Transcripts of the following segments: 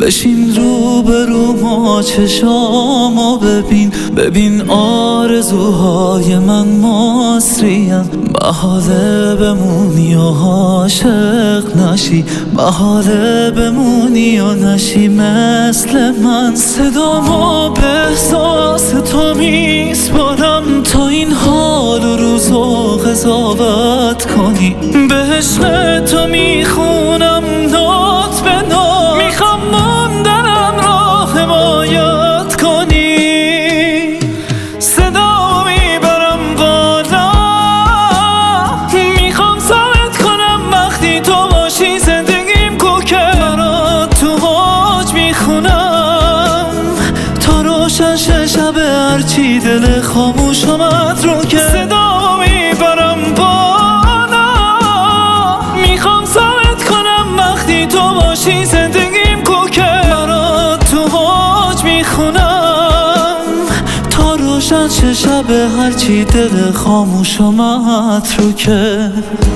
بشین رو به رو ما چشامو ببین آرزوهای من مصری‌ان. محاله بمونی و عاشق نشی، محاله بمونی و نشی مثل من. صدامو به احساس تو میسپارم تا این حال و روزو قضاوت کنی. به عشق تو میخونم نوت به نوت، میخوام موندنم را حمایت کنی. صدا میبرم بالا، میخوام ثابت کنم وقتی تو باشی زندگیم کوکه. برات تو حاج میخونم تا روشن شه شب، هرچی دل خاموش آمد رو که. صدا میبرم بالا، میخوام ثابت کنم وقتی تو باشی زندگیم کوکه. برات تو حاج میخونم تا روشن شه شب، هرچی دل خاموش آمد رو که.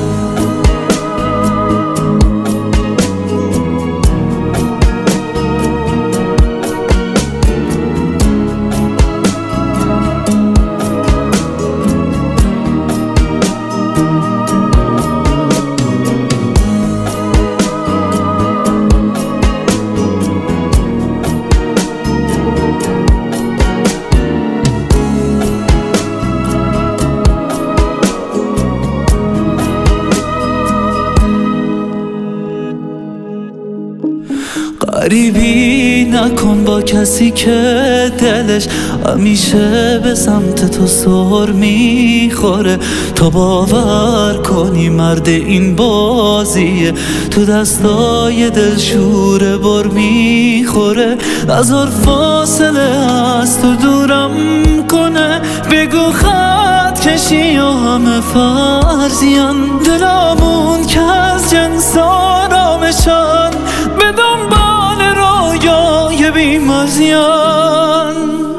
غریبی نکن با کسی که دلش همیشه به سمت تو سر میخوره. تا باور کنی مرد این بازیه، تو دستای دلشوره بر میخوره. نذار فاصله از تو دورم کنه، بگو خط کشی و همه فرضیان. دلامون که از جنس آرامشان، به دنبال رویای بی‌مرزیان.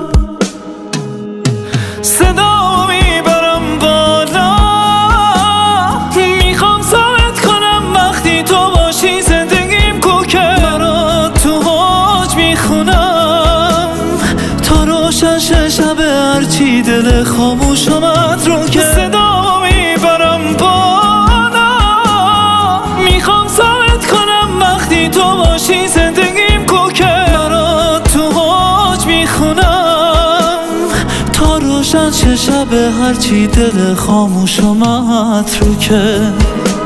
صدا میبرم بالا، میخوام ثابت کنم وقتی تو باشی زندگیم کوکه. برات تو حاج میخونم تا روشن شه شب، هرچی دل خاموش آمد رو که. صدا میبرم بالا، میخوام ثابت کنم وقتی تو باشی زندگیم کوکه. برات تو حاج میخونم تا روشن شه شب، هرچی دل خاموش آمد رو که.